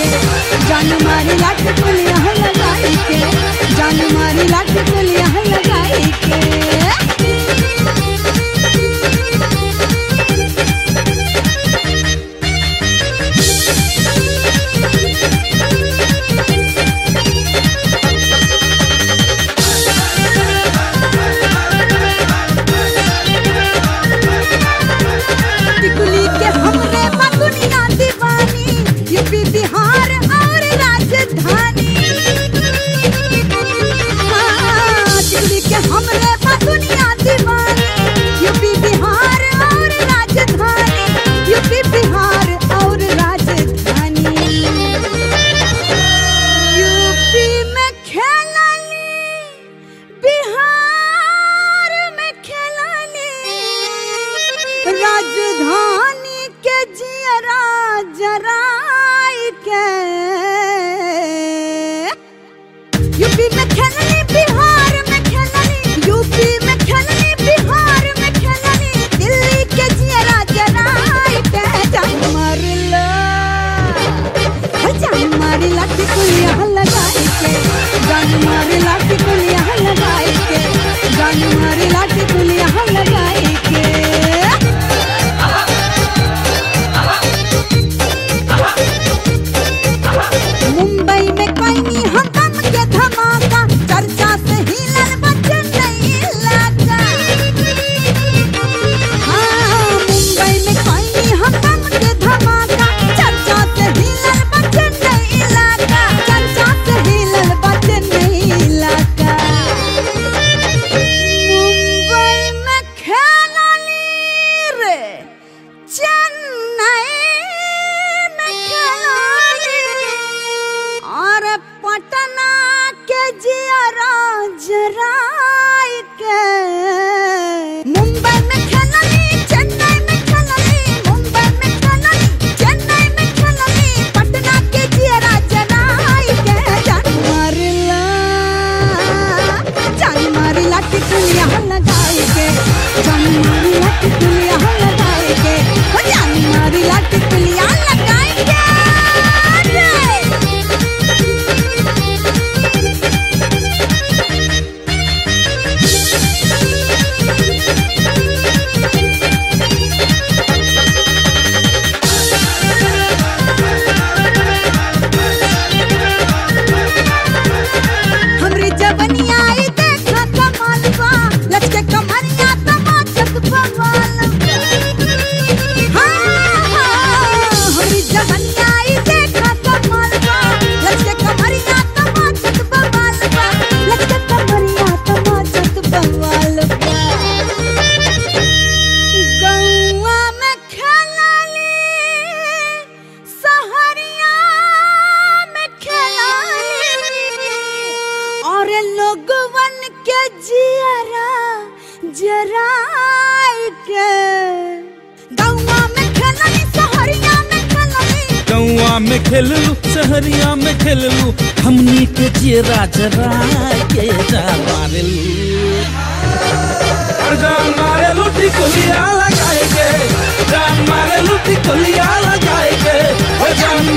के, जान मारी लाठी कुलिया लगाई के, जान मारी लाठी कुलिया लगाई के। टिकुली के हमरे बा दुनिया दीवानी, यूपी बिहार और राजधानी। टिकुली के हमरे बा दुनिया दीवानी, यूपी बिहार और राजधानी, यूपी बिहार और राजधानी। यूपी में खेलानी, बिहार में खेलानी, राजधानी के जियरा जराई के। यूपी में खेलनी, बिहार में खेलनी, यूपी में खेलनी, बिहार में खेलनी, दिल्ली के जियरा जराई के। जान मारला, जान मारी लाठी कुलिया लगाई के, जान मारी लाठी कुलिया लगाई के, जान मारी लाठी कुलिया लगाई के। मुंबई में कोई नहीं हंगाम के धमाका, चर्चा से हिलल बचन नहीं इलाका। हाँ, मुंबई में कोई नहीं हंगाम के धमाका, चर्चा से हिलल बचन नहीं इलाका, चर्चा से हिलल बचन नहीं इलाका। मुंबई में खेलानी रे, चेन्नई में खेलानी, और पटना के जियरा जराई के। मुंबई में खेलनी, चेन्नई में खेलनी, मुंबई में खेलनी, चेन्नई में खेलनी, पटना के जियरा जराई के। जान मारला, जान मारी लाठी कुलिया लगाई के, जान मारी लाठी कुलिया लगाई के, जान मारी लाठी कुलिया लगाई के। हमरी जवनिया ई देखा कमाल बा, लचके कमरिया तमाचक बवाल बा। हाँ, हमरी जवनिया ई देखा कमाल बा, लचके कमरिया तमाचक बवाल बा, लचके कमरिया तमाचक बवाल बा। गौवा में खेलानी, सहरिया में खेलानी, और लोगवन के जियरा जराई के। गौवा में खेलानी, सहरिया में खेलानी, गौवा में खेललू, शहरिया में खेललू, हमनी के जियरा जराय के। जान मारेलू, जान मारेलू टिकुलिया लगाए के, जान मारेलू टिकुलिया लगाए के, जान